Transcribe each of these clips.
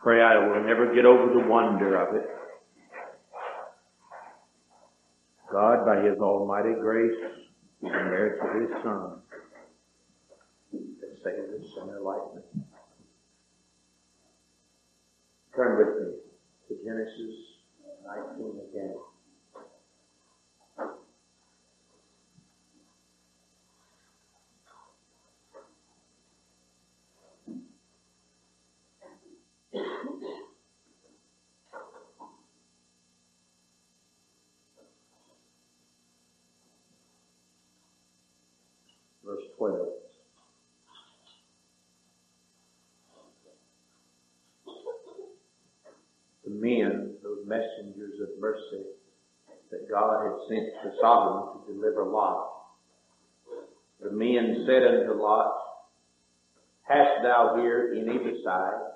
Pray I will never get over the wonder of it. God, by His almighty grace, through the merits of His Son, has saved a sinner like me. Turn with me to Genesis 19 again. Verse 12. The men, those messengers of mercy that God had sent to Sodom to deliver Lot, the men said unto Lot, Hast thou here any besides?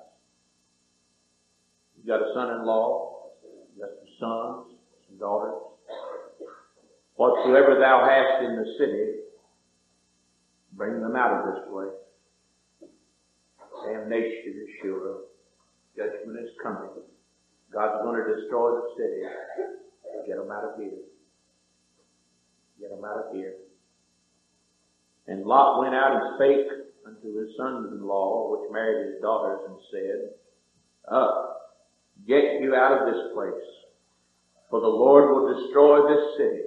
You got a son-in-law, you got some sons, some daughters. Whatsoever thou hast in the city, bring them out of this place. Damnation is sure. Judgment is coming. God's going to destroy the city. Get them out of here. Get them out of here. And Lot went out and spake unto his sons-in-law, which married his daughters, and said, Get you out of this place, for the Lord will destroy this city.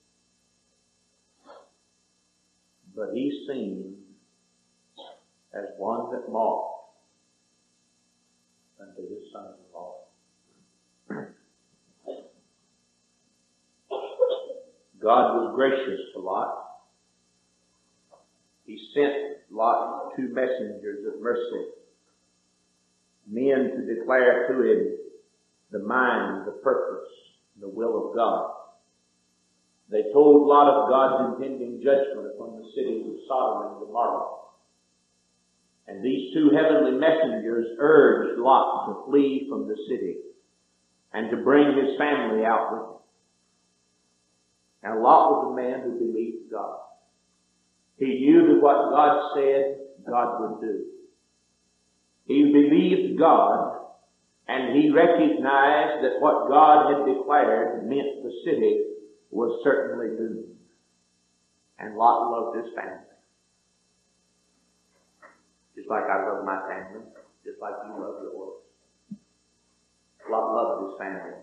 But he seemed as one that mocked unto his son-in-law. God was gracious to Lot. He sent Lot 2 messengers of mercy, men to declare to him the mind, the purpose, the will of God. They told Lot of God's impending judgment upon the cities of Sodom and Gomorrah. And these 2 heavenly messengers urged Lot to flee from the city and to bring his family out with him. Now Lot was a man who believed God. He knew that what God said, God would do. He believed God, and he recognized that what God had declared meant the city was certainly doomed. And Lot loved his family. Just like I love my family, just like you love yours. Lot loved his family.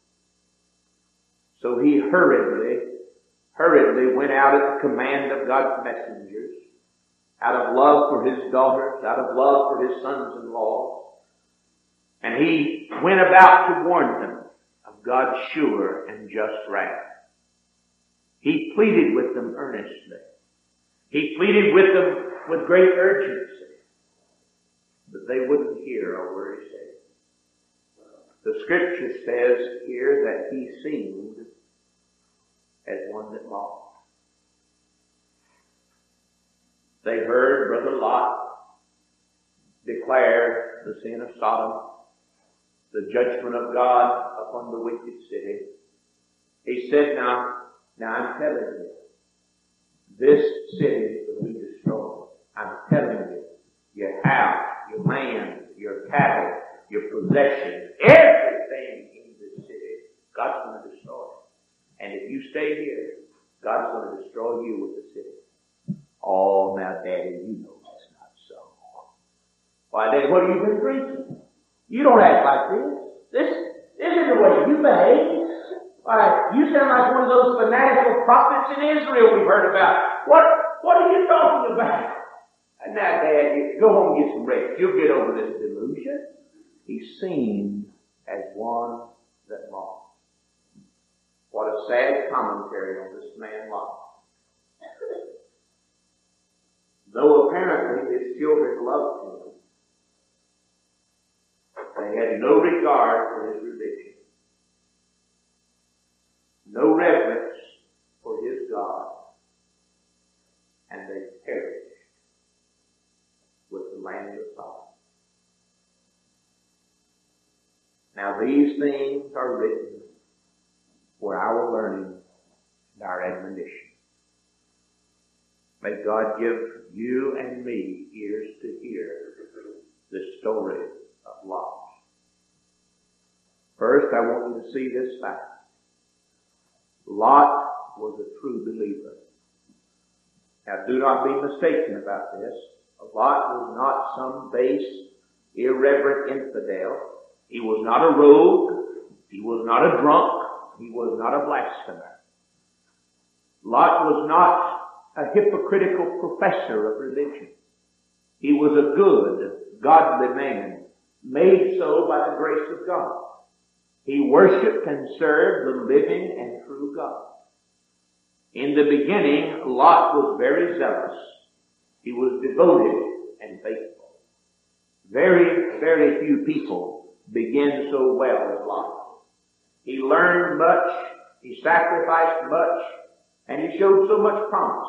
So he hurriedly went out at the command of God's messengers, out of love for his daughters, out of love for his sons-in-law. And he went about to warn them of God's sure and just wrath. He pleaded with them earnestly. He pleaded with them with great urgency. But they wouldn't hear a word he said. The scripture says here that he seemed as one that mocked. They heard Brother Lot declare the sin of Sodom, the judgment of God upon the wicked city. He said, Now I'm telling you, this city will be destroyed. I'm telling you, your house, your land, your cattle, your possessions, everything in this city, God's going to destroy it. And if you stay here, God's going to destroy you with the city. Oh, now, Daddy, you know that's not so. Why, Daddy, what have you been preaching? You don't act like this. This isn't the way you behave. Why, you sound like one of those fanatical prophets in Israel we've heard about. What are you talking about? And now, Dad, go home and get some rest. You'll get over this delusion. He seemed as one that mocked. What a sad commentary on this man Lot. Though apparently his children loved him, they had no regard for his religion, no reverence for his God, and they perished with the land of Sodom. Now these things are written for our learning and our admonition. May God give you and me ears to hear the story of Lot. I want you to see this fact. Lot was a true believer. Now, do not be mistaken about this. Lot was not some base, irreverent infidel. He was not a rogue. He was not a drunk. He was not a blasphemer. Lot was not a hypocritical professor of religion. He was a good, godly man, made so by the grace of God. He worshiped and served the living and true God. In the beginning, Lot was very zealous. He was devoted and faithful. Very, very few people begin so well as Lot. He learned much, he sacrificed much, and he showed so much promise.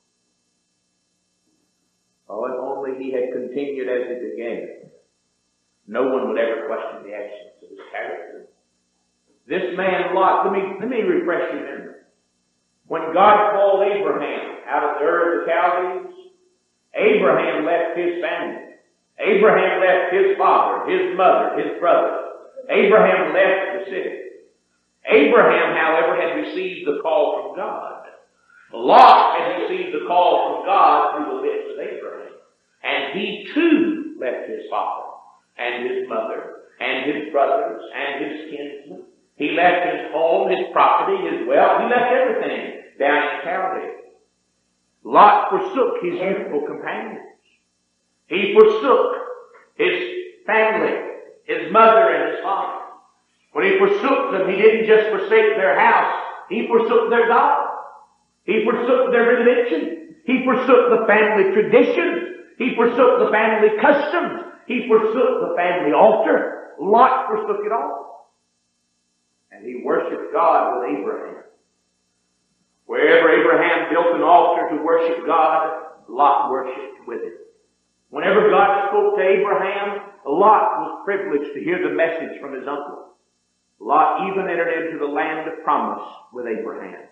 Oh, if only he had continued as he began, no one would ever question the excellence of his character. This man Lot, let me refresh your memory. When God called Abraham out of the Ur of the Chaldees, Abraham left his family. Abraham left his father, his mother, his brother. Abraham left the city. Abraham, however, had received the call from God. Lot had received the call from God through the lips of Abraham. And he too left his father and his mother and his brothers and his kinsmen. He left his home, his property, his wealth. He left everything down in Chaldea. Lot forsook his youthful companions. He forsook his family, his mother and his father. When he forsook them, he didn't just forsake their house. He forsook their God. He forsook their religion. He forsook the family traditions. He forsook the family customs. He forsook the family altar. Lot forsook it all. And he worshiped God with Abraham. Wherever Abraham built an altar to worship God, Lot worshipped with it. Whenever God spoke to Abraham, Lot was privileged to hear the message from his uncle. Lot even entered into the land of promise with Abraham.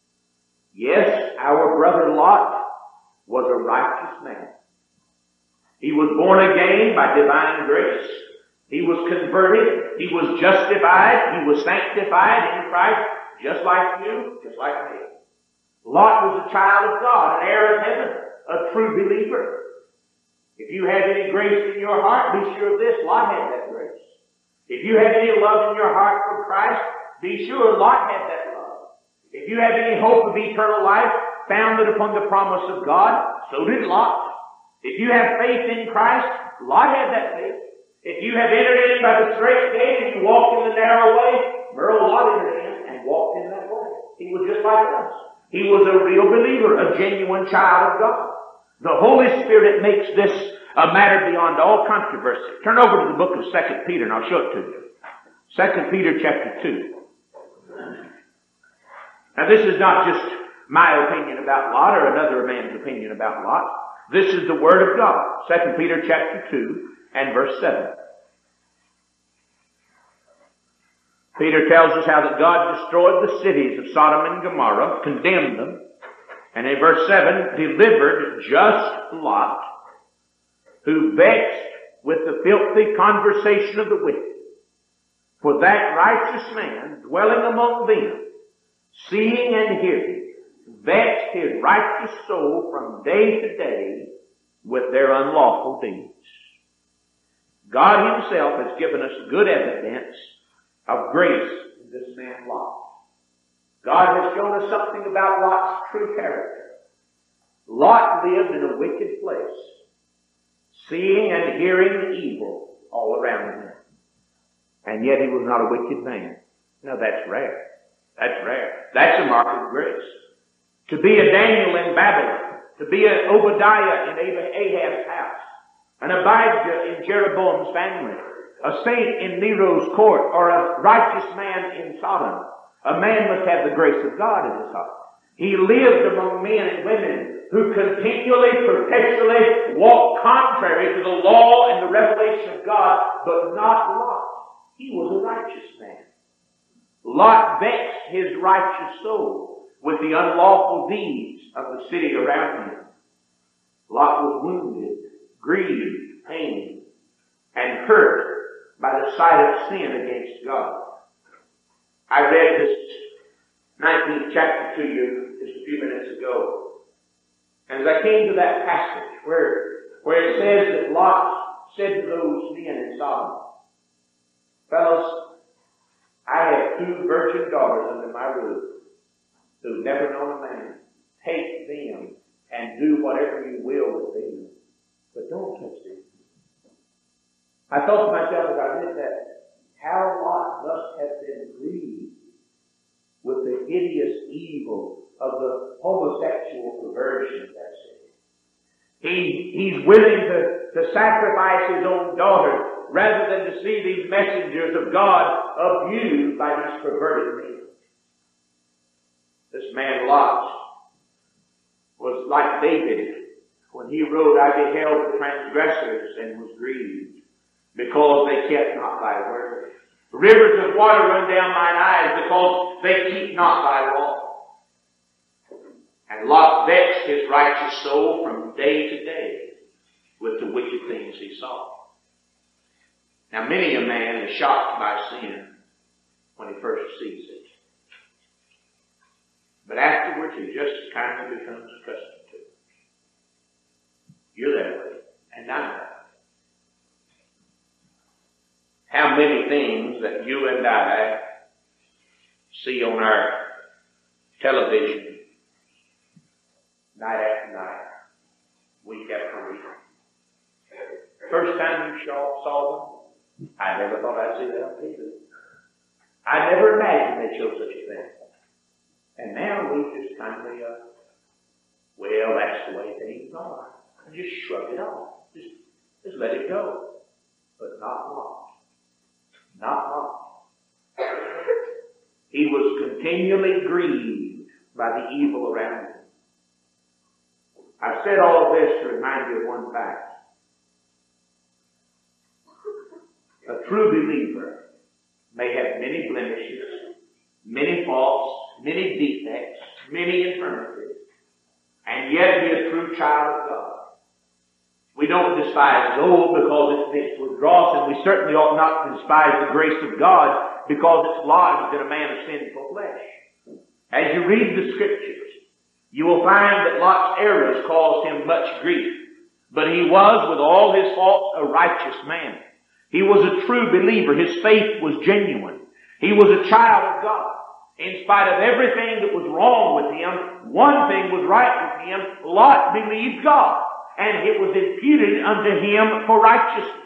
Yes, our brother Lot was a righteous man. He was born again by divine grace. He was converted. He was justified. He was sanctified in Christ, just like you, just like me. Lot was a child of God, an heir of heaven, a true believer. If you had any grace in your heart, be sure of this, Lot had that grace. If you had any love in your heart for Christ, be sure Lot had that love. If you have any hope of eternal life founded upon the promise of God, so did Lot. If you have faith in Christ, Lot had that faith. If you have entered in by the straight gate and you walk in the narrow way, Lot entered in and walked in that way. He was just like us. He was a real believer, a genuine child of God. The Holy Spirit makes this a matter beyond all controversy. Turn over to the book of 2 Peter and I'll show it to you. 2 Peter chapter 2. Now this is not just my opinion about Lot or another man's opinion about Lot. This is the Word of God. 2 Peter chapter 2 and verse 7. Peter tells us how that God destroyed the cities of Sodom and Gomorrah, condemned them, and in verse 7, delivered just Lot, who vexed with the filthy conversation of the wicked. For that righteous man, dwelling among them, seeing and hearing, vexed his righteous soul from day to day with their unlawful deeds. God Himself has given us good evidence of grace in this man Lot. God has shown us something about Lot's true character. Lot lived in a wicked place, seeing and hearing evil all around him. And yet he was not a wicked man. Now that's rare. That's rare. That's a mark of grace. To be a Daniel in Babylon, to be an Obadiah in Ahab's house, an Abijah in Jeroboam's family, a saint in Nero's court, or a righteous man in Sodom. A man must have the grace of God in his heart. He lived among men and women who continually, perpetually walked contrary to the law and the revelation of God, but not Lot. He was a righteous man. Lot vexed his righteous soul with the unlawful deeds of the city around him. Lot was wounded, grieved, pained, and hurt by the sight of sin against God. I read this 19th chapter to you just a few minutes ago. And as I came to that passage where it says that Lot said to those men in Sodom, fellows, I have 2 virgin daughters under my roof who've never known a man. Take them and do whatever you will with them, but don't touch them. I thought to myself as I read that, how Lot must have been grieved with the hideous evil of the homosexual perversion of that city. He's willing to sacrifice his own daughter rather than to see these messengers of God abused by these perverted men. This man Lot was like David when he wrote, I beheld the transgressors and was grieved because they kept not thy word. Rivers of water run down mine eyes because they keep not thy law. And Lot vexed his righteous soul from day to day with the wicked things he saw. Now many a man is shocked by sin when he first sees it. But afterwards he just kind of becomes accustomed to it. You're that way, and I'm that way. How many things that you and I see on our television night after night, week after week. First time you saw them, I never thought I'd see that on TV. I never imagined they'd show such a thing. And now we just kind of, well, that's the way things are. And just shrug it off. Just let it go. But not long. Not long. He was continually grieved by the evil around him. I've said all of this to remind you of one fact. A true believer may have many blemishes, many faults, many defects, many infirmities, and yet be a true child of God. We don't despise gold because it's mixed with dross, and we certainly ought not to despise the grace of God because it's lodged in a man of sinful flesh. As you read the Scriptures, you will find that Lot's errors caused him much grief, but he was, with all his faults, a righteous man. He was a true believer. His faith was genuine. He was a child of God. In spite of everything that was wrong with him, one thing was right with him. Lot believed God, and it was imputed unto him for righteousness.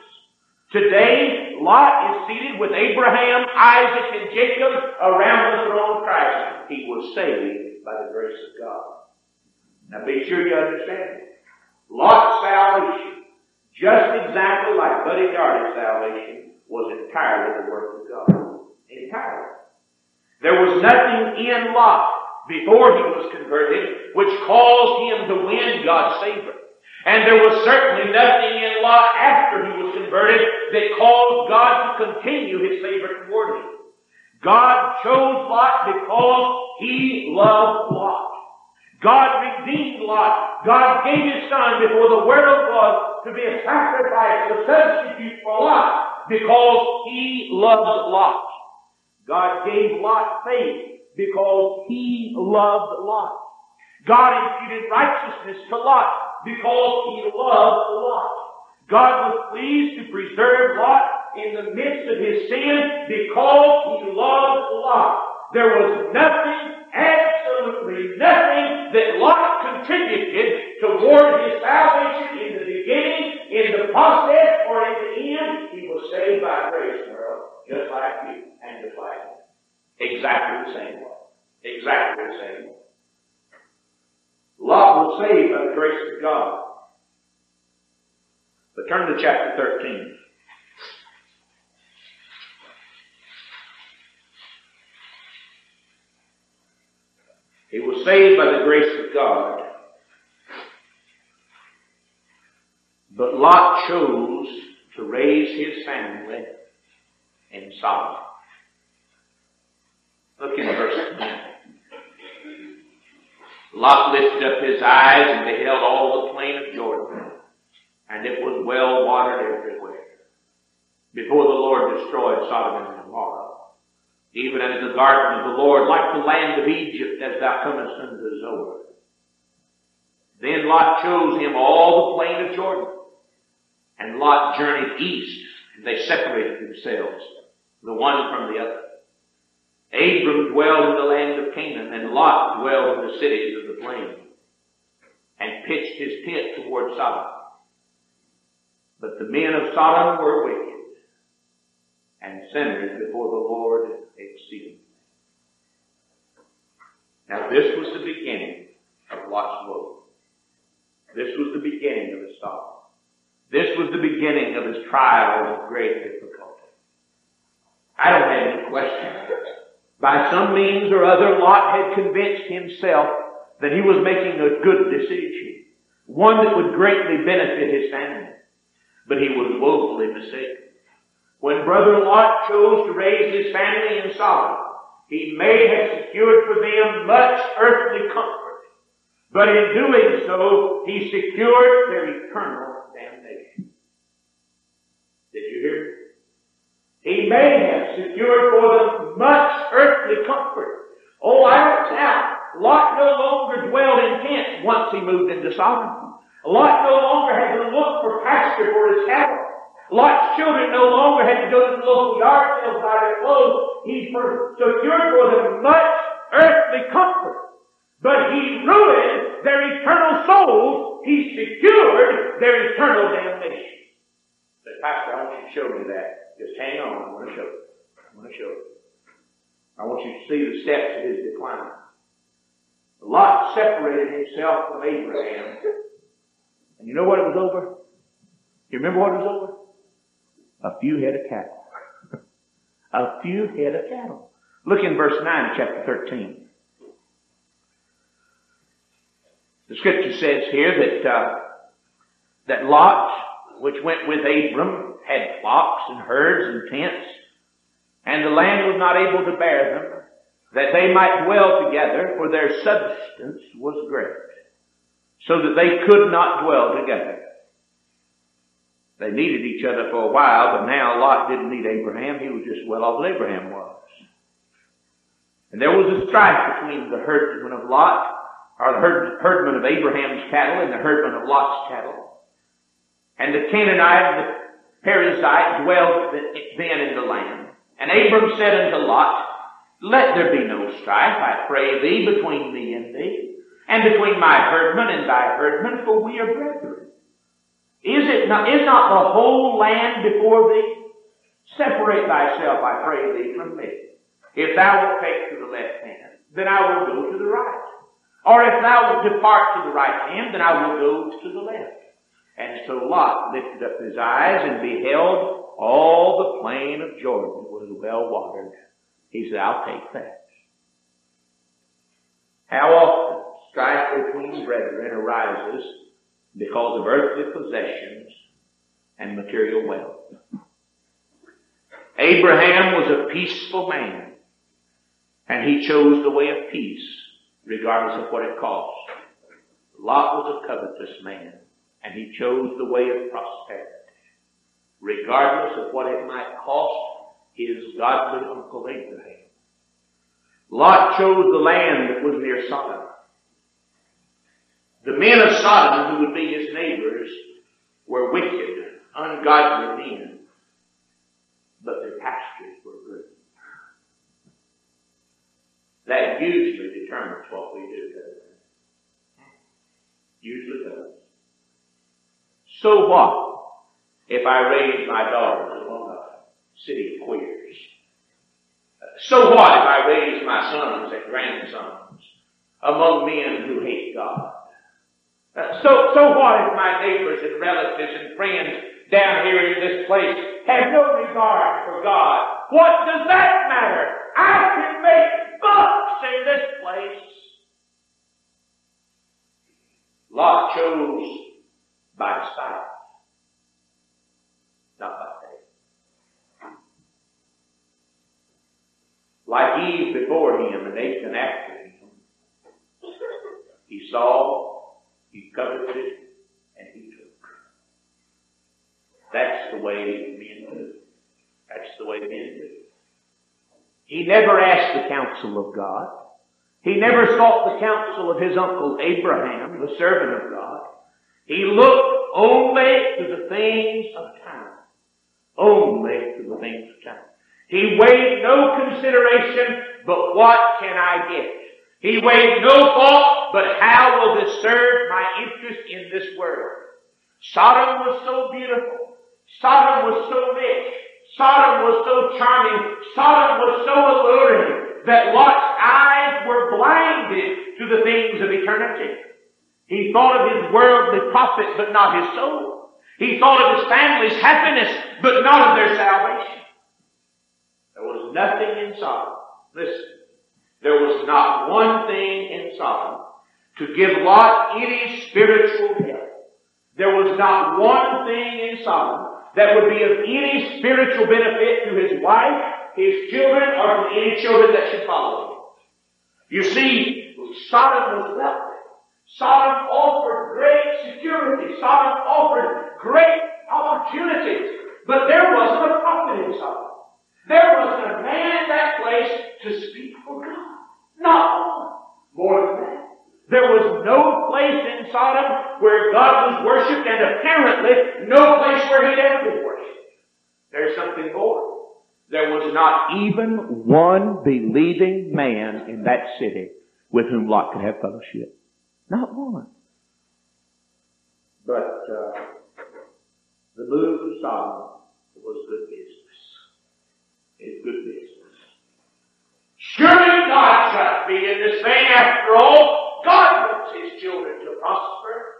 Today, Lot is seated with Abraham, Isaac, and Jacob around the throne of Christ. He was saved by the grace of God. Now be sure you understand it. Lot's salvation, just exactly like Buddy Darty's salvation, was entirely the work of God. Entirely. There was nothing in Lot before he was converted which caused him to win God's favor. And there was certainly nothing in Lot after he was converted that caused God to continue his favor toward him. God chose Lot because he loved Lot. God redeemed Lot. God gave his son before the world was to be a sacrifice, a substitute for Lot, because he loved Lot. God gave Lot faith because he loved Lot. God imputed righteousness to Lot because he loved Lot. God was pleased to preserve Lot in the midst of his sin because he loved Lot. There was nothing, absolutely nothing, that Lot contributed toward his salvation in the beginning, in the process, or in the end. He was saved by grace, world, just like you and just like me. Exactly the same way. Exactly the same way. Lot was saved by the grace of God. But turn to chapter 13. He was saved by the grace of God. But Lot chose to raise his family in Sodom. Look in verse 10. Lot lifted up his eyes and beheld all the plain of Jordan, and it was well watered everywhere, before the Lord destroyed Sodom and Gomorrah. even as the garden of the Lord, like the land of Egypt, as thou comest unto Zoar. Then Lot chose him all the plain of Jordan, and Lot journeyed east, and they separated themselves, the one from the other. Abram dwelled in the land of Canaan, and Lot dwelled in the cities of the plain, and pitched his tent toward Sodom. But the men of Sodom were wicked, and sinners before the Lord exceedingly. Now this was the beginning of Lot's woe. This was the beginning of his sorrow. This was the beginning of his trial of great difficulty. I don't have any question. By some means or other, Lot had convinced himself that he was making a good decision, one that would greatly benefit his family. But he was woefully mistaken. When Brother Lot chose to raise his family in Sodom, he may have secured for them much earthly comfort. But in doing so, he secured their eternal damnation. Did you hear me? He may have secured for them much earthly comfort. Oh, I don't doubt. Lot no longer dwelled in tents once he moved into Sodom. Lot no longer had to look for pasture for his cattle. Lot's children no longer had to go to the local yard sale to buy their clothes. He secured for them much earthly comfort. But he ruined their eternal souls. He secured their eternal damnation. Say, Pastor, I want you to show me that. Just hang on. I'm going to show you. I'm going to show you. I want you to see the steps of his decline. Lot separated himself from Abraham. And you know what it was over? You remember what it was over? A few head of cattle. A few head of cattle. Look in verse 9 of chapter 13. The scripture says here that Lot, which went with Abram, had flocks and herds and tents, and the land was not able to bear them, that they might dwell together, for their substance was great, so that they could not dwell together. They needed each other for a while, but now Lot didn't need Abraham. He was just as well off as Abraham was. And there was a strife between the herdsmen of Lot, or the herdmen of Abraham's cattle and the herdmen of Lot's cattle. And the Canaanite and the Perizzite dwelled then in the land. And Abram said unto Lot, Let there be no strife, I pray thee, between me and thee, and between my herdmen and thy herdmen, for we are brethren. Is not the whole land before thee? Separate thyself, I pray thee, from me. If thou wilt take to the left hand, then I will go to the right. Or if thou wilt depart to the right hand, then I will go to the left. And so Lot lifted up his eyes and beheld all the plain of Jordan was well watered. He said, I'll take that. How often strife between brethren arises because of earthly possessions and material wealth. Abraham was a peaceful man, and he chose the way of peace, regardless of what it cost. Lot was a covetous man, and he chose the way of prosperity, regardless of what it might cost his godly uncle Abraham. Lot chose the land that was near Sodom. The men of Sodom, who would be his neighbors, were wicked, ungodly men, but their pastures were good. That usually determines what we do, doesn't it? Usually does. So what if I raise my daughters among a city of queers? So what if I raise my sons and grandsons among men who hate God? So what if my neighbors and relatives and friends down here in this place have no regard for God? What does that matter? I can make bucks in this place. Lot chose by sight, not by faith. Like Eve before him and Nathan after him, he saw, he coveted, and he took. That's the way men do. That's the way men do. He never asked the counsel of God. He never sought the counsel of his uncle Abraham, the servant of God. He looked only to the things of time. Only to the things of time. He weighed no consideration, but what can I get? He weighed no thought, but how will this serve my interest in this world? Sodom was so beautiful. Sodom was so rich. Sodom was so charming. Sodom was so alluring that Lot's eyes were blinded to the things of eternity. He thought of his worldly profit, but not his soul. He thought of his family's happiness, but not of their salvation. There was nothing in Sodom. Listen, there was not one thing in Sodom to give Lot any spiritual help. There was not one thing in Sodom that would be of any spiritual benefit to his wife, his children, or to any children that should follow him. You see, Sodom was wealthy. Sodom offered great security. Sodom offered great opportunities. But there wasn't a prophet in Sodom. There wasn't a man in that place to speak for God. Not one. More than that. There was no place in Sodom where God was worshipped, and apparently no place where he'd ever been worshipped. There's something more. There was not even one believing man in that city with whom Lot could have fellowship. Not one. But the move to Sodom was good business. It's good business. Surely God shouldn't be in this thing after all. God wants his children to prosper.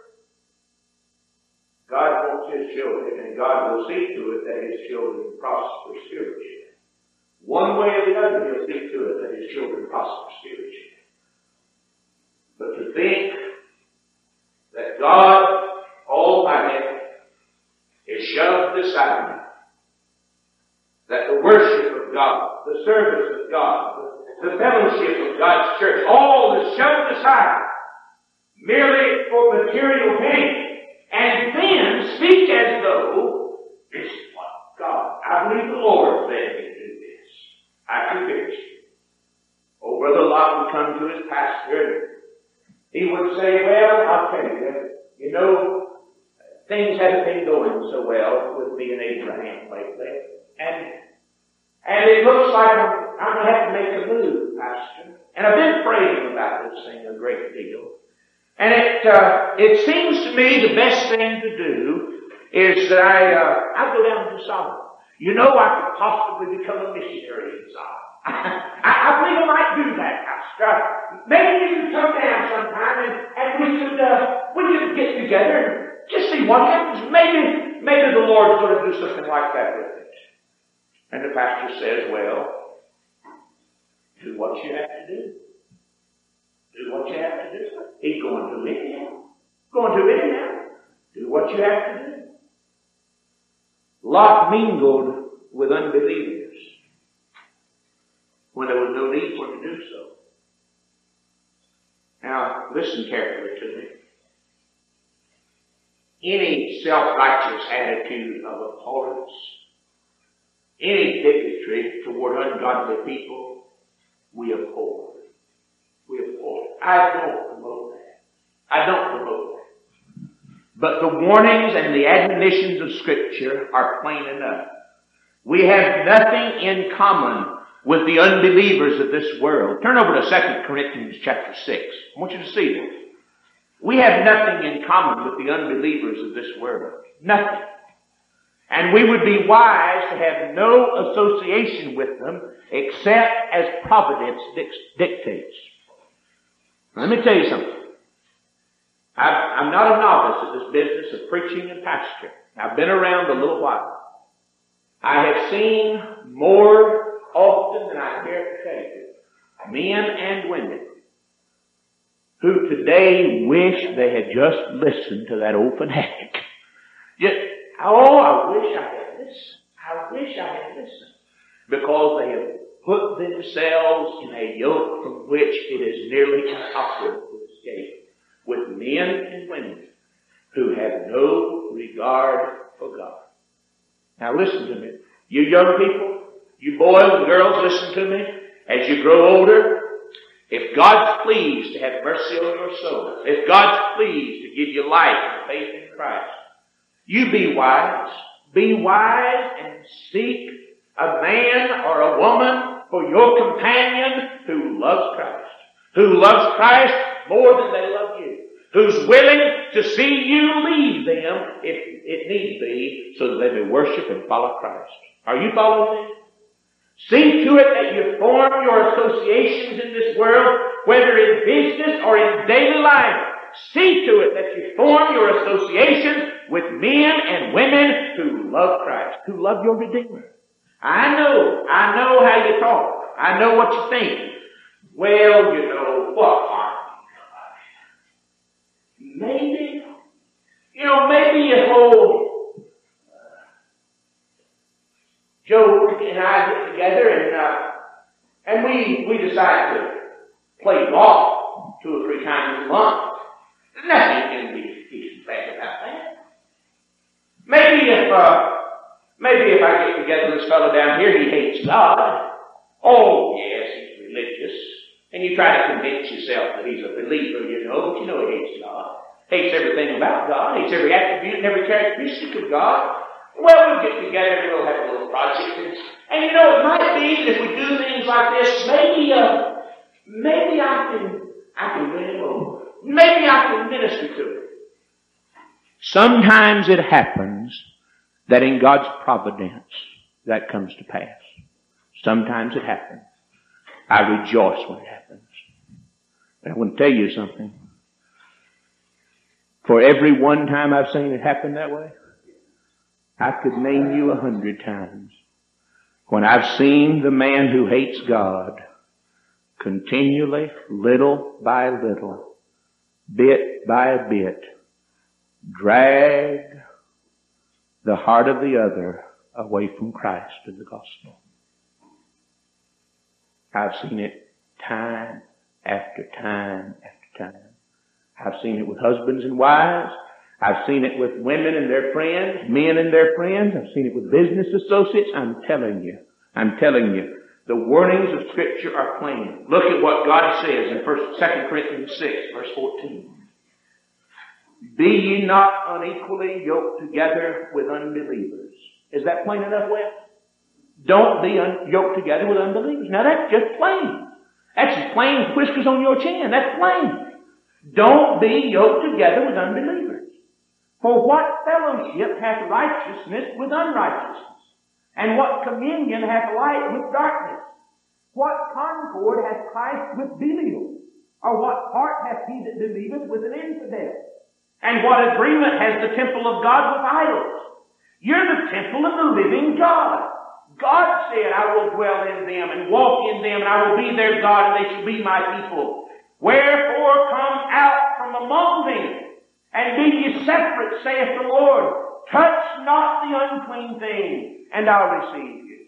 God wants his children, and God will see to it that his children prosper spiritually. One way or the other, he'll see to it that his children prosper spiritually. But to think that God Almighty is shoved aside, that the worship of God, the service of God, the fellowship of God's church, all is shoved aside merely for material gain, and then speak as though this is what God, I believe the Lord led me to do this. I convinced you. Oh, Brother Lot would come to his pastor, he would say, well, I'll tell you know, things haven't been going so well with me and Abraham lately, and it looks like I'm going to have to make a move, Pastor. And I've been praying about this thing a great deal. And it seems to me the best thing to do is that I go down to Sodom. You know, I could possibly become a missionary in Sodom. I believe I might do that, Pastor. Maybe you could come down sometime and we could get together and just see what happens. Maybe the Lord's going to do something like that with it. And the pastor says, well, do what you have to do. Do what you have to do. He's going to it now. Going to it now. Do what you have to do. Lot mingled with unbelievers when there was no need for him to do so. Now, listen carefully to me. Any self-righteous attitude of abhorrence, any bigotry toward ungodly people, we abhor. We abhor. I don't promote that. I don't promote that. But the warnings and the admonitions of Scripture are plain enough. We have nothing in common with the unbelievers of this world. Turn over to 2 Corinthians chapter 6. I want you to see this. We have nothing in common with the unbelievers of this world. Nothing. And we would be wise to have no association with them except as providence dictates. Let me tell you something. I'm not a novice at this business of preaching and pastoring. I've been around a little while. I have seen more often than I care to tell you, men and women who today wish they had just listened to that old fanatic. I wish I had listened. I wish I had listened. Because they have put themselves in a yoke from which it is nearly impossible to escape, with men and women who have no regard for God. Now listen to me. You young people, you boys and girls, listen to me. As you grow older, if God's pleased to have mercy on your soul, if God's pleased to give you life and faith in Christ, you be wise. Be wise and seek a man or a woman for your companion who loves Christ. Who loves Christ more than they love you. Who's willing to see you leave them if it needs be so that they may worship and follow Christ. Are you following me? See to it that you form your associations in this world, whether in business or in daily life. See to it that you form your associations with men and women who love Christ, who love your Redeemer. I know how you talk. I know what you think. Well, you know, what are you? Maybe if old Joe and I get together and we decide to play golf 2 or 3 times a month. Nothing can be bad about that. Maybe if I get together with this fellow down here, he hates God. Oh, yes, he's religious. And you try to convince yourself that he's a believer, but you know he hates God. Hates everything about God. Hates every attribute and every characteristic of God. Well, we'll get together and we'll have a little project. And it might be that if we do things like this, maybe I can win him over. Maybe I can minister to him. Sometimes it happens that in God's providence that comes to pass. Sometimes it happens. I rejoice when it happens. But I want to tell you something. For every one time I've seen it happen that way, I could name you 100 times when I've seen the man who hates God continually, little by little, bit by bit, drag the heart of the other away from Christ and the gospel. I've seen it time after time after time. I've seen it with husbands and wives. I've seen it with women and their friends, men and their friends. I've seen it with business associates. I'm telling you, the warnings of Scripture are plain. Look at what God says in 2 Corinthians 6, verse 14. Be ye not unequally yoked together with unbelievers. Is that plain enough, Wes? Don't be yoked together with unbelievers. Now that's just plain. That's as plain as whiskers on your chin. That's plain. Don't be yoked together with unbelievers. For what fellowship hath righteousness with unrighteousness? And what communion hath light with darkness? What concord hath Christ with Belial? Or what part hath he that believeth with an infidel? And what agreement has the temple of God with idols? You're the temple of the living God. God said, I will dwell in them and walk in them, and I will be their God, and they shall be my people. Wherefore come out from among them, and be ye separate, saith the Lord. Touch not the unclean thing, and I'll receive you.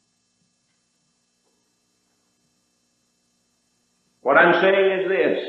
What I'm saying is this.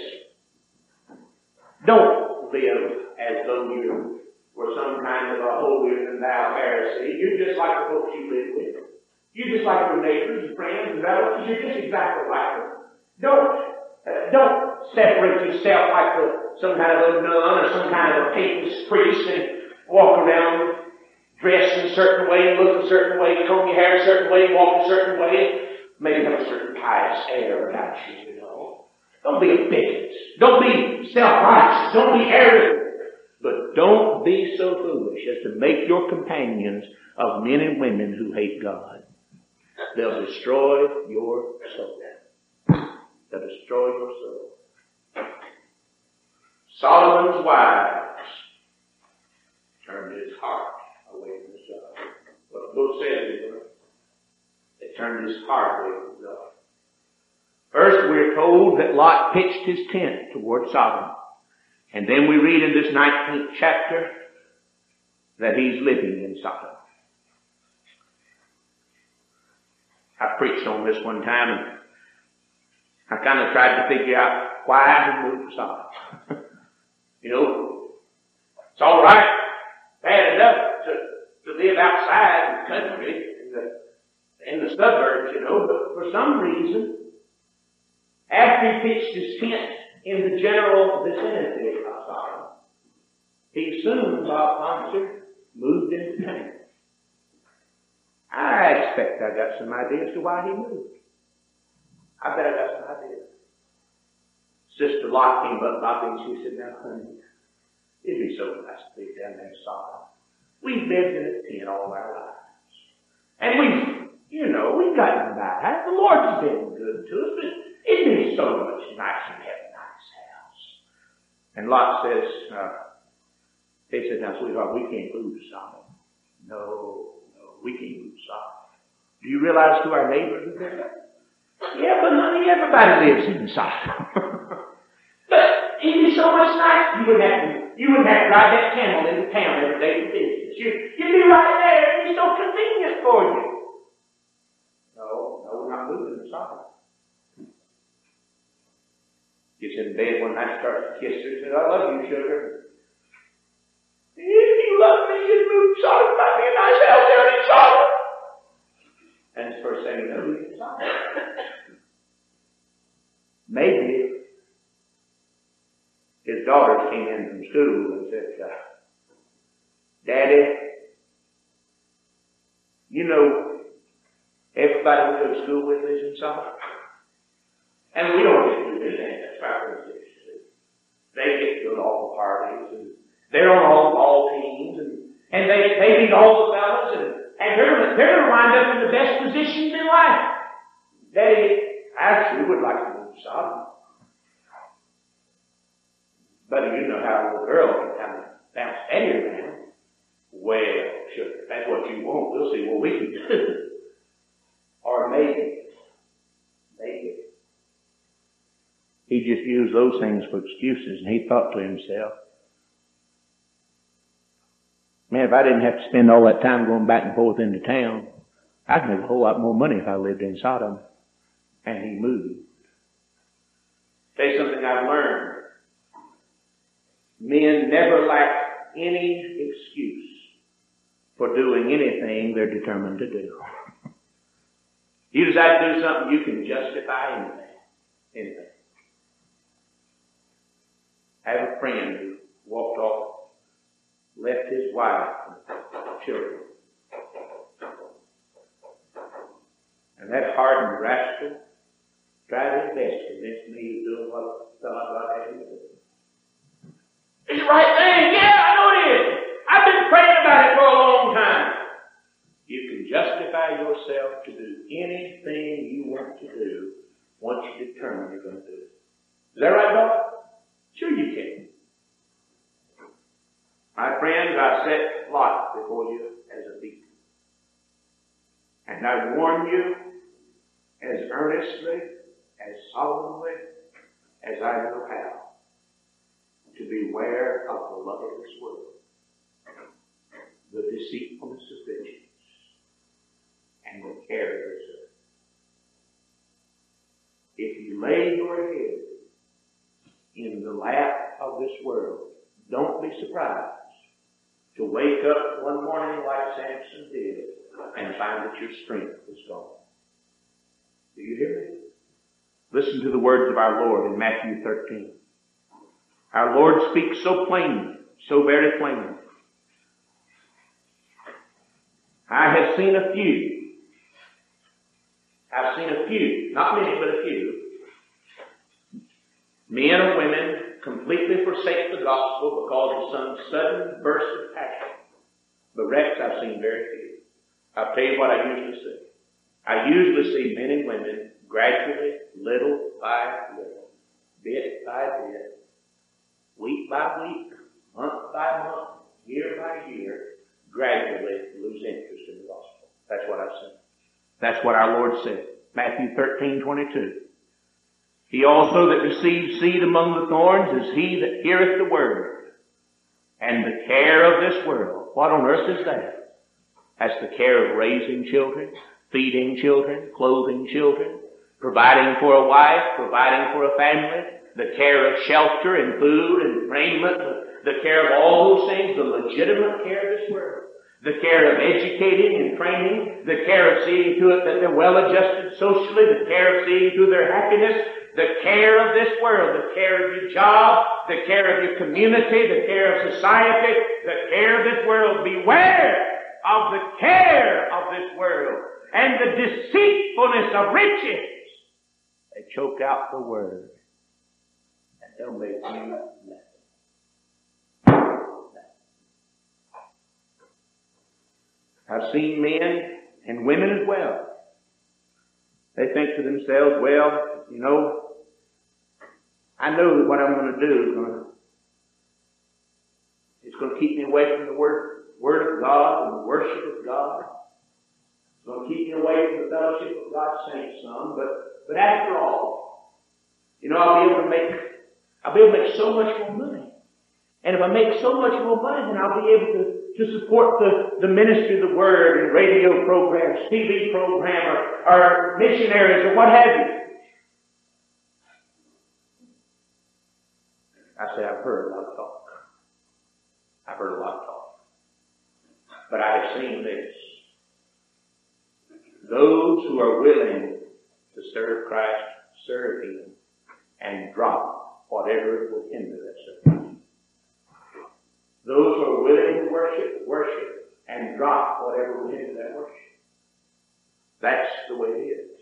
Don't live as though you were some kind of a holier-than-thou Pharisee. You're just like the folks you live with. You're just like your neighbors and friends and relatives. You're just exactly like them. Don't separate yourself like some kind of a nun or some kind of a papist priest and walk around dressed in a certain way, look a certain way, comb your hair a certain way, walk a certain way, maybe have a certain pious air about you, Don't be a bigot. Don't be self-righteous. Don't be arrogant. But don't be so foolish as to make your companions of men and women who hate God. They'll destroy your soul. They'll destroy your soul. Solomon's wives turned his heart away from God. What the book says, they turned his heart away from God. First, we're told that Lot pitched his tent toward Sodom. And then we read in this 19th chapter that he's living in Sodom. I preached on this one time, and I kind of tried to figure out why he moved to Sodom. It's all right, bad enough to live outside the country, in the in the suburbs, but for some reason, after he pitched his tent in the general vicinity of Sodom, he soon, Bob Ponser, moved into town. I expect I got some idea as to why he moved. I bet I got some idea. Sister Lot came up, Bobby, and she said, "Now, honey, it'd be so nice to be down there in Sodom. We've lived in a tent all our lives. And we've gotten by. The Lord's been good to us, but it'd be so much nicer to have a nice house." And Lot says, he said, "Now, sweetheart, we can't move to Sodom." No, we can't move to Sodom. Do you realize who our neighbors are there? "Yeah, but honey, everybody lives in Sodom." "But it'd be so much nicer. You wouldn't have to ride that camel into town every day for business. You'd be right there. It'd be so convenient for you." No, we're not moving to Sodom. Gets in bed one night, starts to kiss her, says, "I love you, sugar." "If you love me, you'd move to Sodom. Might be a nice house down in Sodom." And the first thing you know, he's in Sodom. Maybe his daughters came in from school and said, "Daddy, everybody we go to school with is in Sodom. And we don't get to do anything. That's our business. They get to go to all the parties, and they're on all the ball teams, and they meet all the fellas, and they're going to wind up in the best positions in life. Daddy, I sure would like to move to Sodom. But you know how a little girl can kind of bounce Daddy around. Well, sure, if that's what you want, we'll see what we can do." Or maybe, he just used those things for excuses, and he thought to himself, "Man, if I didn't have to spend all that time going back and forth into town, I could make a whole lot more money if I lived in Sodom." And he moved. Tell you something I've learned. Men never lack any excuse for doing anything they're determined to do. You decide to do something, you can justify anything. I have a friend who walked off, left his wife and children. And that hardened rascal tried his best to convince me he was doing what God had him to do. "It's the right thing." "Yeah, I know it is. I've been praying about it for a long time." You can justify yourself to do anything you want to do once you determine you're going to do it. Is that right, Doc? Sure you can. My friends, I set Lot before you as a beacon. And I warn you as earnestly, as solemnly as I know how, to beware of the love of this world, the deceitfulness of riches, and the care of this earth. If you lay your head in the lap of this world, don't be surprised to wake up one morning like Samson did and find that your strength is gone. Do you hear me? Listen to the words of our Lord in Matthew 13. Our Lord speaks so plainly, so very plainly. I have seen a few. I've seen a few, not many, but a few, men or women completely forsake the gospel because of some sudden burst of passion. But Rex, I've seen very few. I'll tell you what I usually see. I usually see men and women gradually, little by little, bit by bit, week by week, month by month, year by year, gradually lose interest in the gospel. That's what I've seen. That's what our Lord said. Matthew 13:22. He also that receives seed among the thorns is he that heareth the word. And the care of this world, what on earth is that? That's the care of raising children, feeding children, clothing children, providing for a wife, providing for a family, the care of shelter and food and raiment, the care of all those things, the legitimate care of this world. the care of educating and training, the care of seeing to it that they're well adjusted socially, the care of seeing to their happiness, the care of this world, the care of your job, the care of your community, the care of society, the care of this world. Beware of the care of this world and the deceitfulness of riches. They choke out the word and they'll make you nothing. I've seen men and women as well. They think to themselves, well, you know, I know that what I'm going to do is going to keep me away from the Word of God and the worship of God. It's going to keep me away from the fellowship of God's saints some. But after all, you know, I'll be able to make so much more money. And if I make so much more money, then I'll be able to support the ministry of the Word and radio programs, TV program, or missionaries, or what have you. I say, I've heard a lot of talk. I've heard a lot of talk. But I have seen this. Those who are willing to serve Christ, serve Him, and drop whatever will hinder that service. Those who are willing to worship, worship, and drop whatever will hinder that worship. That's the way it is.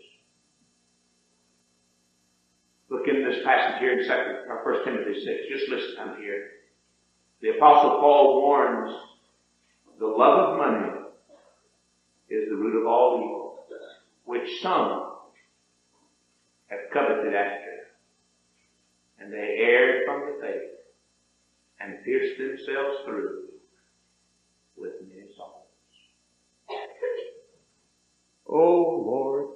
Look in this passage here in 1 Timothy 6. Just listen down here. The Apostle Paul warns, the love of money is the root of all evil, which some have coveted after, and they erred from the faith, and pierced themselves through with many sorrows. Oh, Lord.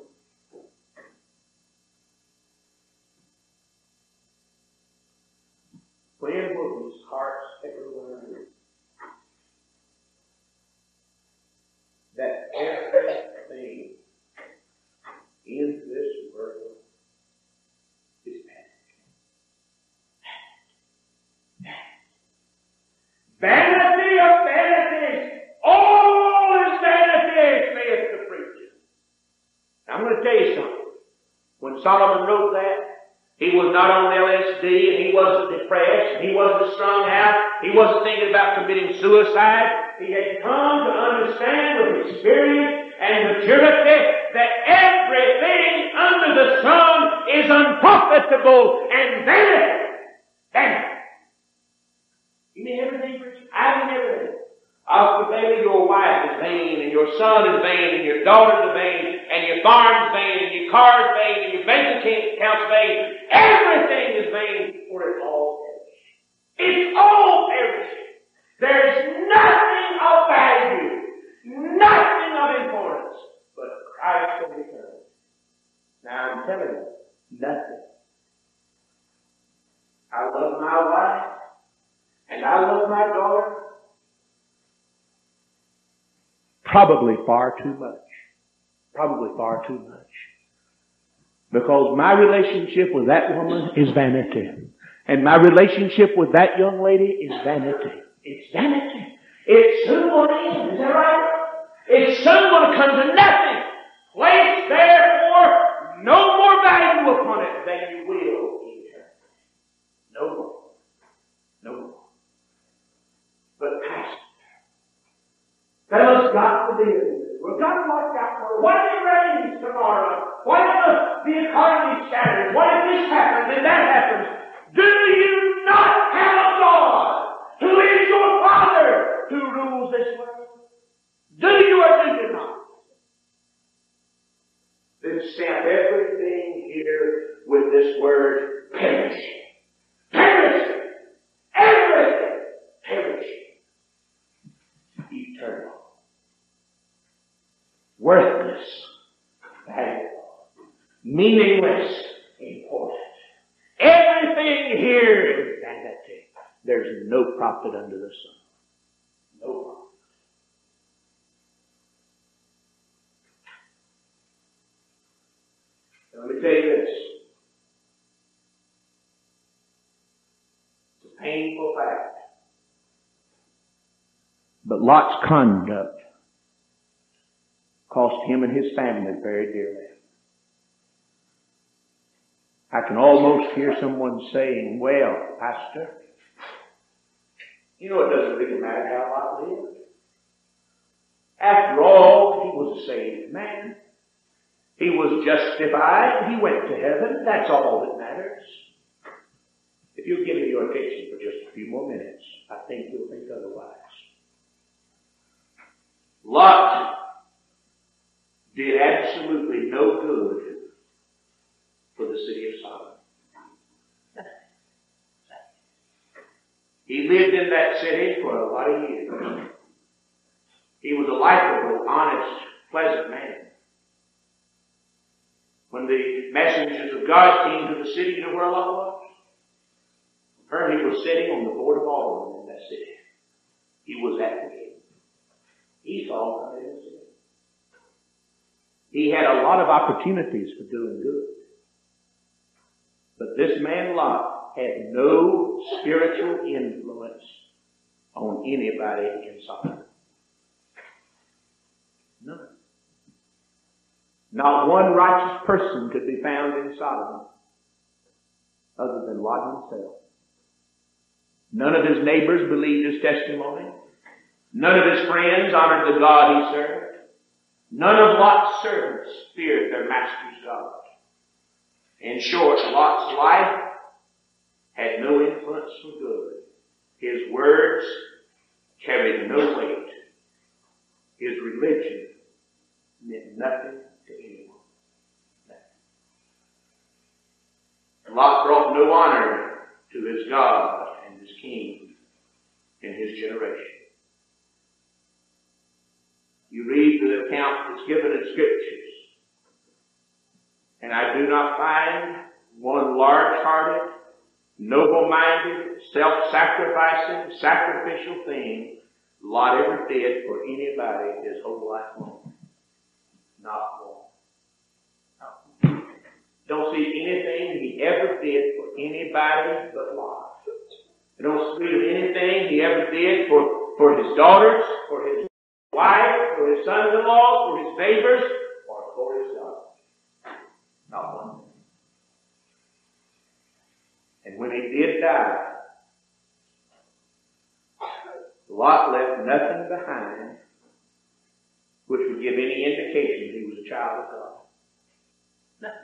When will these hearts ever learn that everything in this world is vanity? Vanity of vanities! All is vanity, saith the preacher. Now, I'm going to tell you something. When Solomon wrote that, he was not on LSD, and he wasn't depressed, and he wasn't strung out, he wasn't thinking about committing suicide. He had come to understand with experience and maturity that everything under the sun is unprofitable and vanity. Vanity. You mean everything, Richard? I mean everything. Oscar, baby, your wife is vain, and your son is vain, and your daughter is vain, and your farm is vain, and your car is vain, and your bank account is vain. Everything is vain, for it's all perishing. It's all perishing. There's nothing of value, nothing of importance, but Christ will return. Now I'm telling you, nothing. I love my wife, and I love my daughter. Probably far too much. Probably far too much. Because my relationship with that woman is vanity. And my relationship with that young lady is vanity. It's vanity. It's soon going to end. Is that right? It's soon going to come to nothing. Place therefore no more value upon it than you will eternally. No more. No more. But past. Fellows, got to deal with it. We've got to watch out for it. What if it rains tomorrow? What if the economy shatters? What if this happens and that happens? Do you not have a God who is your Father who rules this world? Do you or do you not? Then stamp everything here with this word, perishing. Perishing. Everything perishing. Eternal. Worthless, valuable, meaningless, important. Everything here is vanity. There's no profit under the sun. No profit. Now, let me tell you this. It's a painful fact. But But Lot's conduct cost him and his family very dearly. I can almost hear someone saying, well, Pastor, you know it doesn't really matter how Lot lived. After all, he was a saved man. He was justified. He went to heaven. That's all that matters. If you'll give me your attention for just a few more minutes, I think you'll think otherwise. Lot did absolutely no good for the city of Sodom. He lived in that city for a lot of years. He was a likable, honest, pleasant man. When the messengers of God came to the city, you know where Lot was? He was sitting on the board of aldermen in that city. He was at the gate. He saw the city. He had a lot of opportunities for doing good. But this man Lot had no spiritual influence on anybody in Sodom. None. Not one righteous person could be found in Sodom other than Lot himself. None of his neighbors believed his testimony. None of his friends honored the God he served. None of Lot's servants feared their master's God. In short, Lot's life had no influence for good. His words carried no weight. His religion meant nothing to anyone. Lot brought no honor to his God and his king in his generation. You read the account that's given in Scriptures, and I do not find one large-hearted, noble-minded, self-sacrificing, sacrificial thing Lot ever did for anybody his whole life long. Not one. Not one. Don't see anything he ever did for anybody but Lot. I don't see anything he ever did for his daughters, for his wife, for his sons-in-law, for his neighbors, or for his God. Not one thing. And when he did die, Lot left nothing behind which would give any indication he was a child of God. Nothing.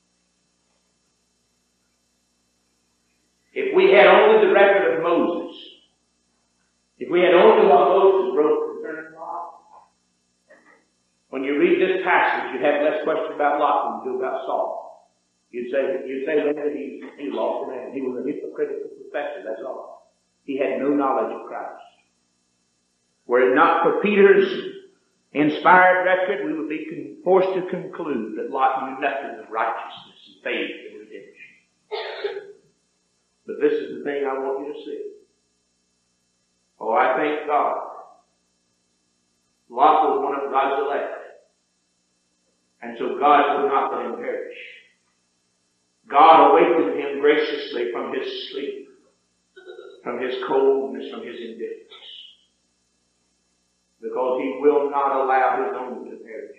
If we had only the record of Moses, if we had only what Moses wrote concerning Lot, when you read this passage, you'd have less question about Lot than you do about Saul. You'd say later he lost man. He was a hypocritical professor, that's all. He had no knowledge of Christ. Were it not for Peter's inspired record, we would be forced to conclude that Lot knew nothing of righteousness and faith and redemption. But this is the thing I want you to see. Oh, I thank God. Lot was one of God's elect. And so God would not let him perish. God awakened him graciously from his sleep, from his coldness, from his indifference. Because he will not allow his own to perish.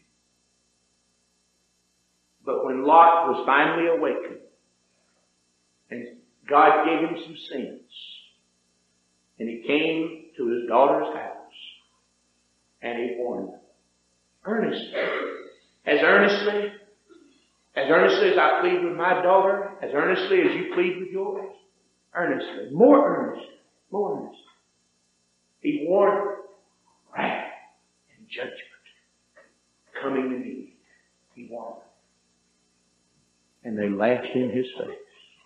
But when Lot was finally awakened, and God gave him some sense, and he came to his daughter's house, and he warned them, earnestly, as earnestly as I plead with my daughter, as earnestly as you plead with yours, earnestly, more earnestly. He warned them, wrath and judgment coming to me. He warned them. And they laughed in his face.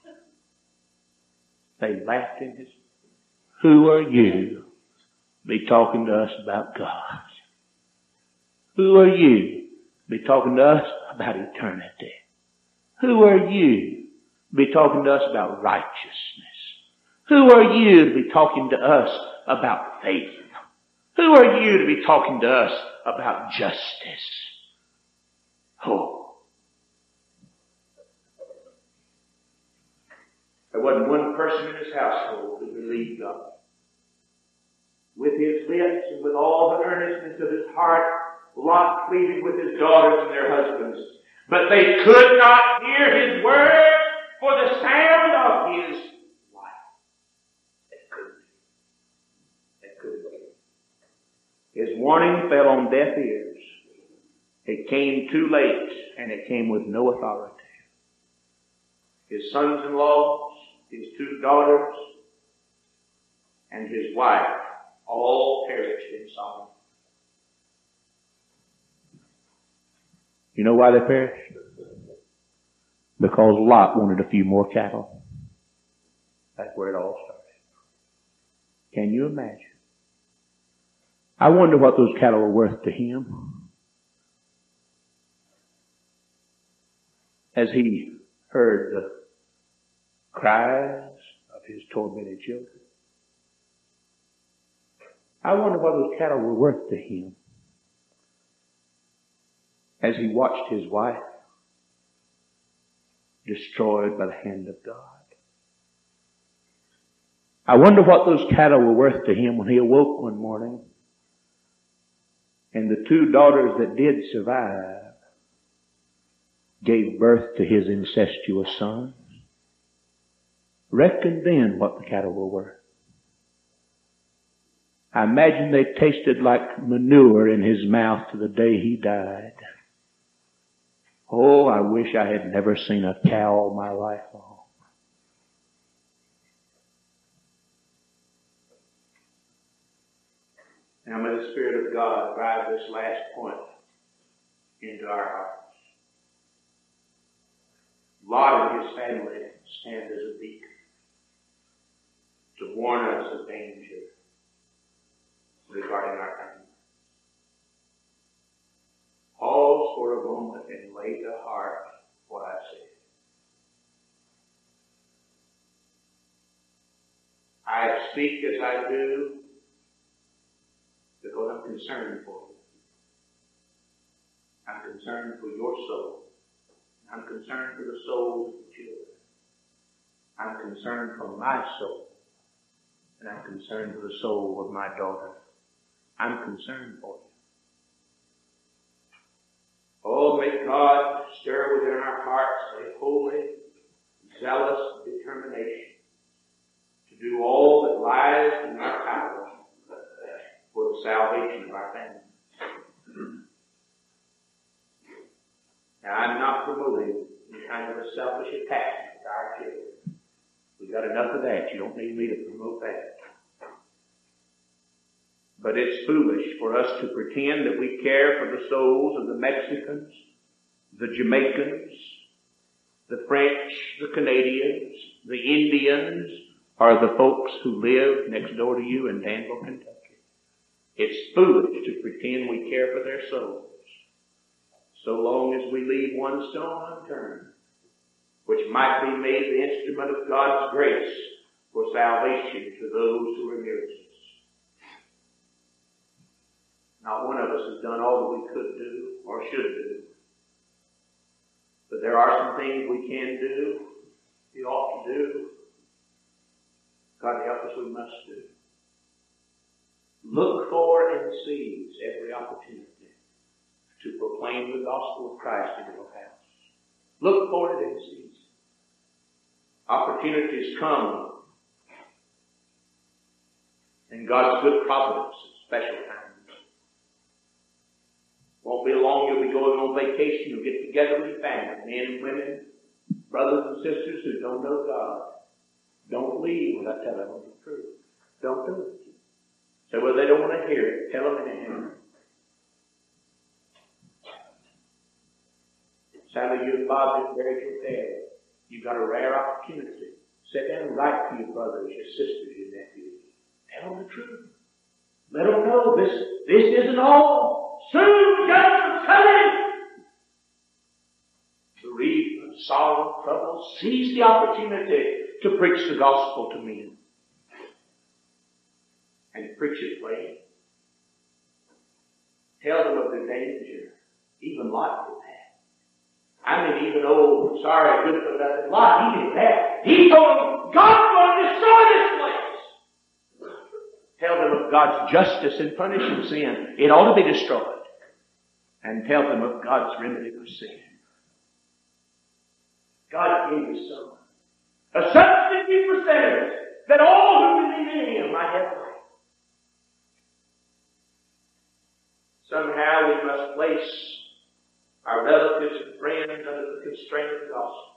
They laughed in his face. Who are you to be talking to us about God? Who are you to be talking to us about eternity? Who are you to be talking to us about righteousness? Who are you to be talking to us about faith? Who are you to be talking to us about justice? Oh. There wasn't one person in his household who believed God. With his lips, earnestness of his heart, Lot pleaded with his daughters and their husbands. But they could not hear his words for the sound of his wife. They couldn't. His warning fell on deaf ears. It came too late, and it came with no authority. His sons-in-law, his two daughters, and his wife all perished in Sodom. You know why they perished? Because Lot wanted a few more cattle. That's where it all started. Can you imagine? I wonder what those cattle were worth to him as he heard the cries of his tormented children. I wonder what those cattle were worth to him as he watched his wife destroyed by the hand of God. I wonder what those cattle were worth to him when he awoke one morning and the two daughters that did survive gave birth to his incestuous sons. Reckon then what the cattle were worth. I imagine they tasted like manure in his mouth to the day he died. Oh, I wish I had never seen a cow all my life long. Now may the Spirit of God drive this last point into our hearts. Lot and his family stand as a beacon to warn us of danger regarding our family. Pause for a moment and lay to heart what I said. I speak as I do because I'm concerned for you. I'm concerned for your soul. I'm concerned for the souls of the children. I'm concerned for my soul. And I'm concerned for the soul of my daughter. I'm concerned for you. Oh, may God stir within our hearts a holy, zealous determination to do all that lies in our power for the salvation of our family. Now, I'm not promoting any kind of a selfish attachment to our children. We've got enough of that. You don't need me to promote that. But it's foolish for us to pretend that we care for the souls of the Mexicans, the Jamaicans, the French, the Canadians, the Indians, or the folks who live next door to you in Danville, Kentucky. It's foolish to pretend we care for their souls, so long as we leave one stone unturned, which might be made the instrument of God's grace for salvation to those who are nearest us. Not one of us has done all that we could do or should do. But there are some things we can do, we ought to do. God help us, we must do. Look for and seize every opportunity to proclaim the gospel of Christ in your house. Look for it and seize it. Opportunities come in God's good providence at special times. Won't be long, you'll be going on vacation, you'll get together with your family, men and women, brothers and sisters who don't know God. Don't leave without telling them the truth. Don't do it. So, well, they don't want to hear it. Tell them anyhow. Some of you and Bob just buried your dad. You've got a rare opportunity. Sit down and write to your brothers, your sisters, your nephews. Tell them the truth. Let them know this isn't all. Soon judgment's coming. Bereavement, sorrow, trouble. Seize the opportunity to preach the gospel to men. And preach it plain. Tell them of their danger. Even Lot did that. I mean, even old, sorry, good for nothing Lot, he did that. He told them, God's going to destroy this place. Tell them of God's justice in punishing sin. It ought to be destroyed. And tell them of God's remedy for sin. God gave His Son, a substitute for sinners, that all who believe in Him might have life. Somehow we must place our relatives and friends under the constraint of the gospel.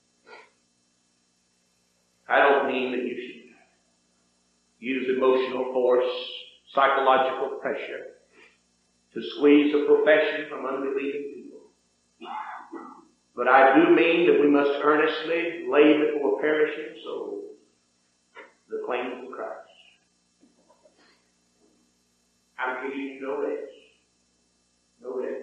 I don't mean that you should use emotional force, psychological pressure to squeeze a profession from unbelieving people. But I do mean that we must earnestly lay before perishing souls the claims of Christ. I'm giving you no rest. No rest.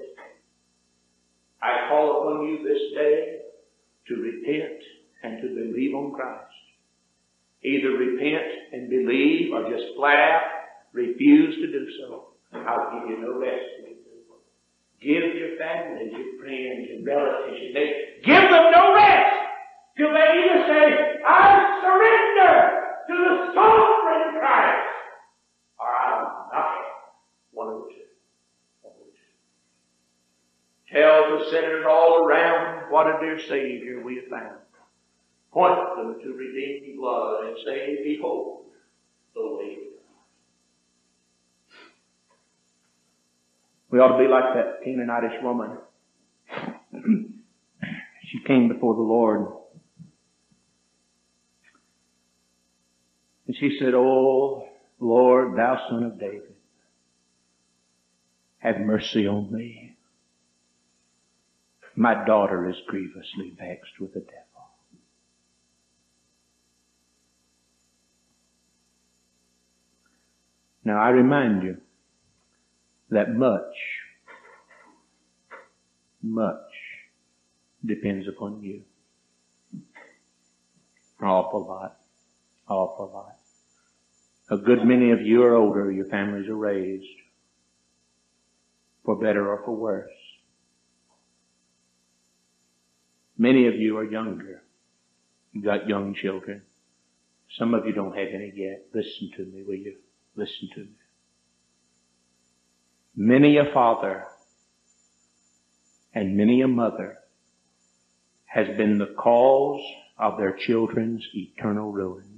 I call upon you this day to repent and to believe on Christ. Either repent and believe or just flat out refuse to do so. I'll give you no rest. Give your families, your friends, your relatives, your neighbors, give them no rest till they either say, I surrender to the sovereign Christ, or I'll not. One of the two. Tell the sinners all around what a dear Savior we have found. Point them to redeeming blood and say, behold, the way of God. We ought to be like that Canaanitish woman. She came before the Lord. And she said, "Oh, Lord, thou Son of David, have mercy on me. My daughter is grievously vexed with the devil." Now I remind you that much depends upon you. An awful lot. A good many of you are older. Your families are raised for better or for worse. Many of you are younger. You've got young children. Some of you don't have any yet. Listen to me, will you? Listen to me. Many a father and many a mother has been the cause of their children's eternal ruin.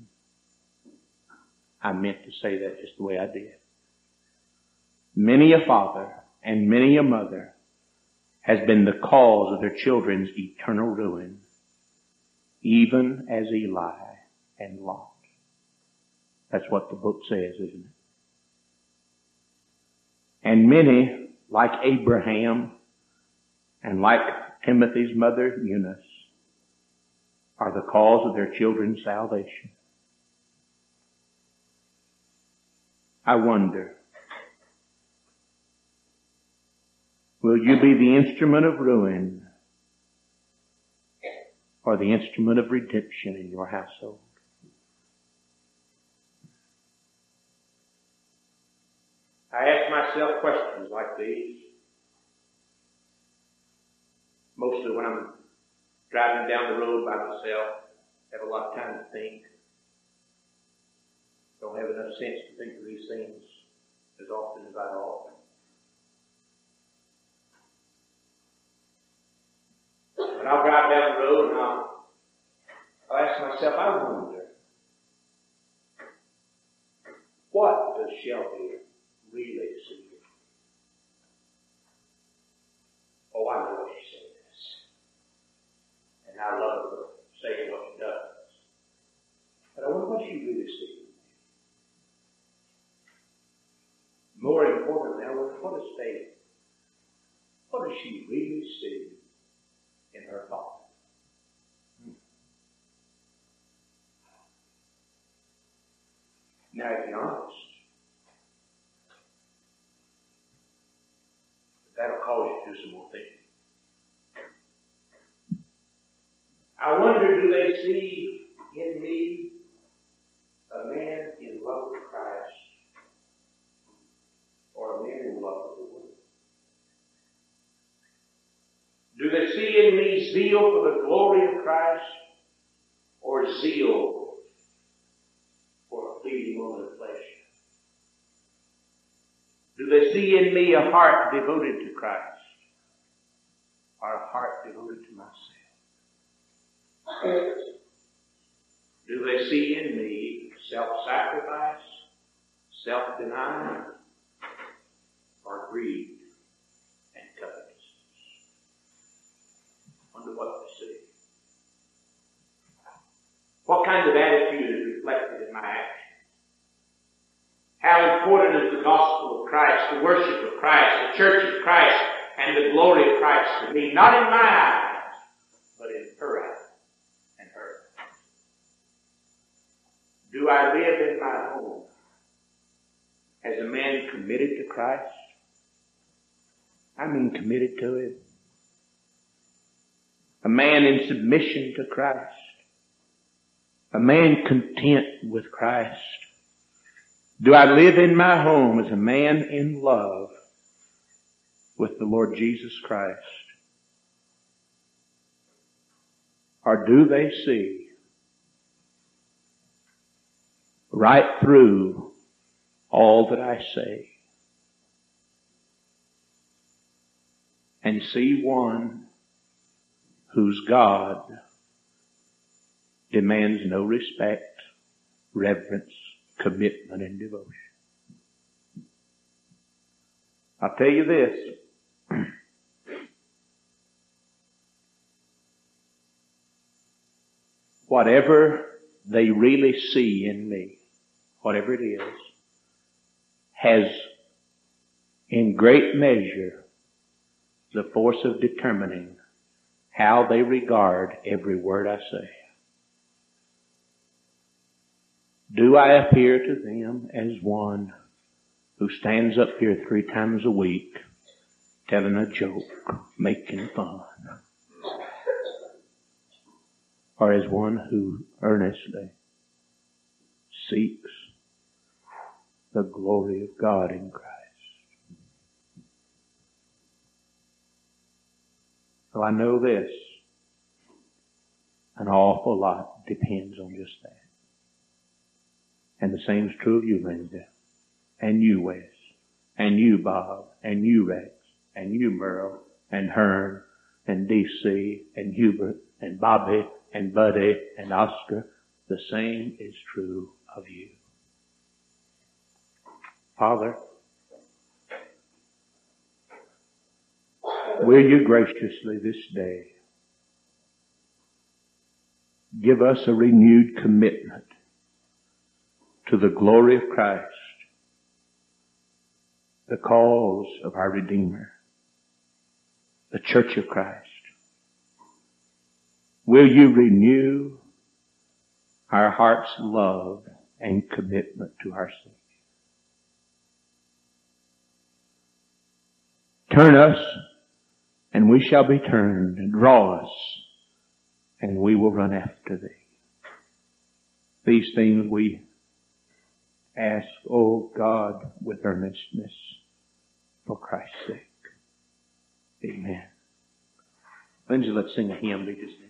I meant to say that just the way I did. Many a father and many a mother has been the cause of their children's eternal ruin, even as Eli and Lot. That's what the book says, isn't it? And many, like Abraham and like Timothy's mother Eunice, are the cause of their children's salvation. I wonder, will you be the instrument of ruin or the instrument of redemption in your household? I ask myself questions like these. Mostly when I'm driving down the road by myself, have a lot of time to think. Don't have enough sense to think of these things as often as I ought. But I'll drive down the road and I'll ask myself, I wonder, what does Shelby really see? Oh, I know what she says. And I love her saying what she does. But I wonder what she really sees. More importantly, I wonder what does she really see in her father? Now, to be honest, that'll cause you to do some more thinking. I wonder, do they see in me a man in love with Christ or a man in love with the world? Do they see in me zeal for the glory of Christ or zeal for a fleeting moment of pleasure? Do they see in me a heart devoted to Christ, or a heart devoted to myself? Do they see in me self-sacrifice, self-denial, or greed and covetousness? Wonder what they see. What kind of attitude is reflected in my actions? How important is the gospel of Christ, the worship of Christ, the church of Christ, and the glory of Christ to me? Not in my eyes, but in her eyes and her eyes. Do I live in my home as a man committed to Christ? I mean committed to Him. A man in submission to Christ. A man content with Christ. Do I live in my home as a man in love with the Lord Jesus Christ? Or do they see right through all that I say and see one whose God demands no respect, reverence, commitment, and devotion? I'll tell you this. Whatever they really see in me, whatever it is, has in great measure the force of determining how they regard every word I say. Do I appear to them as one who stands up here 3 times a week telling a joke, making fun? Or as one who earnestly seeks the glory of God in Christ? So I know this. An awful lot depends on just that. And the same is true of you, Linda, and you, Wes, and you, Bob, and you, Rex, and you, Merle, and Hearn, and DC, and Hubert, and Bobby, and Buddy, and Oscar. The same is true of you. Father, will you graciously this day give us a renewed commitment to the glory of Christ, the cause of our Redeemer, the church of Christ? Will you renew our heart's love and commitment to our Savior? Turn us, and we shall be turned, and draw us, and we will run after Thee. These things we ask, O God, with earnestness, for Christ's sake. Amen. Lindsay, let's sing a hymn. Be just